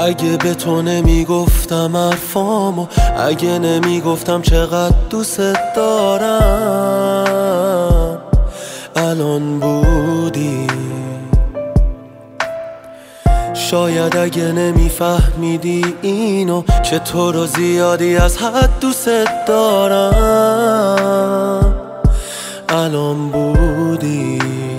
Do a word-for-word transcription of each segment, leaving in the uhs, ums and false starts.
اگه به تو نمیگفتم حرفامو، اگه نمیگفتم چقدر دوست دارم، الان بودی. شاید اگه نمیفهمیدی اینو که تو رو زیادی از حد دوست دارم، الان بودی.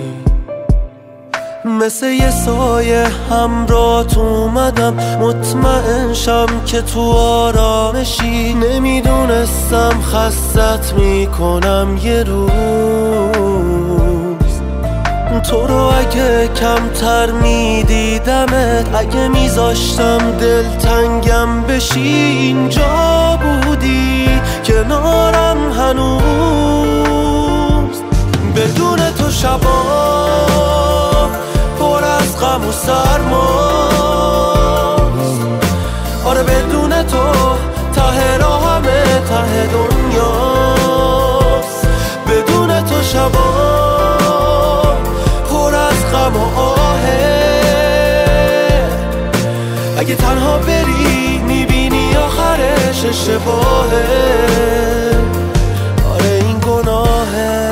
مثل یه سایه همراهت اومدم، مطمئن شم که تو آرامشی. نمیدونستم خستت میکنم یه روز، تو رو اگه کمتر میدیدمت، اگه میذاشتم دلتنگم بشی، اینجا بودی کنارم هنوز. بدون تو شبا پر از غم و سرماست، آره بدون تو ته راه همه ته دنیاست. بدون تو شبا پر از غم و آهه، اگه تنها بری میبینی آخرش اشتباهه، آره این گناهه.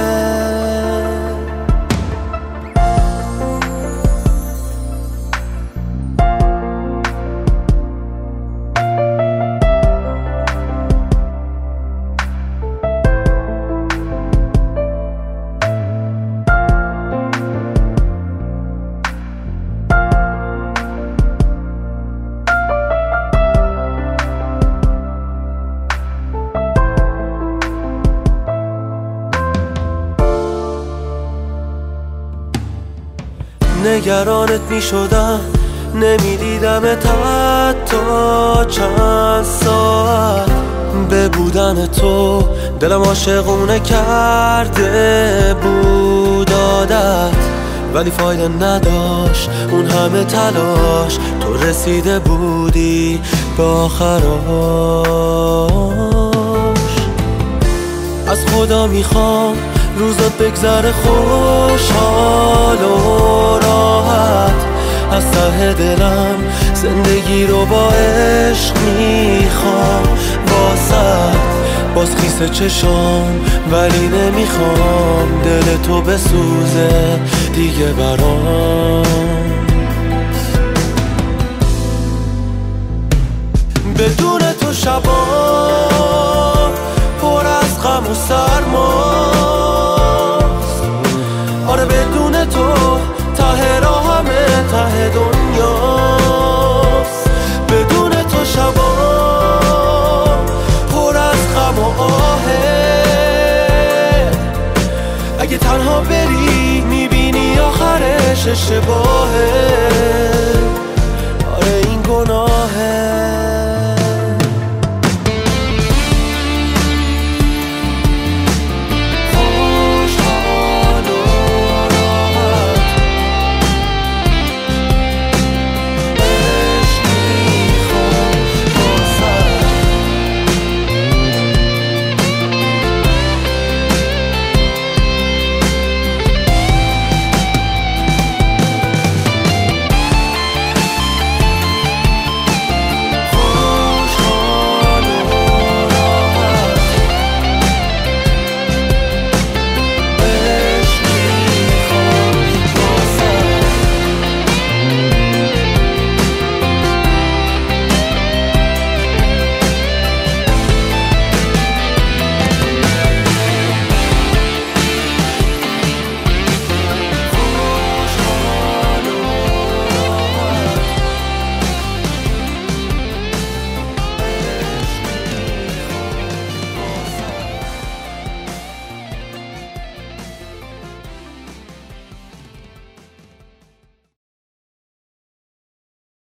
نگرانت می شدم، نمیدیدم حتی چند ساعت. به بودن تو دلم عاشقونه کرده بود عادت، ولی فایده نداشت اون همه تلاش. تو رسیده بودی به آخراش. از خدا میخوام روزات بگذره خوشحال و راحت، از ته دلم زندگی رو با عشق میخوام واسه. باز خیس چشام ولی نمیخوام دل تو بسوزه دیگه برام. بدون تو شبا پر از غم و سرماست، آره بدون تو ته راه همه ته دنیاست. بدون تو شبا پر از غم و آهه، اگه تنها بری میبینی آخرش اشتباهه، آره این گناهه.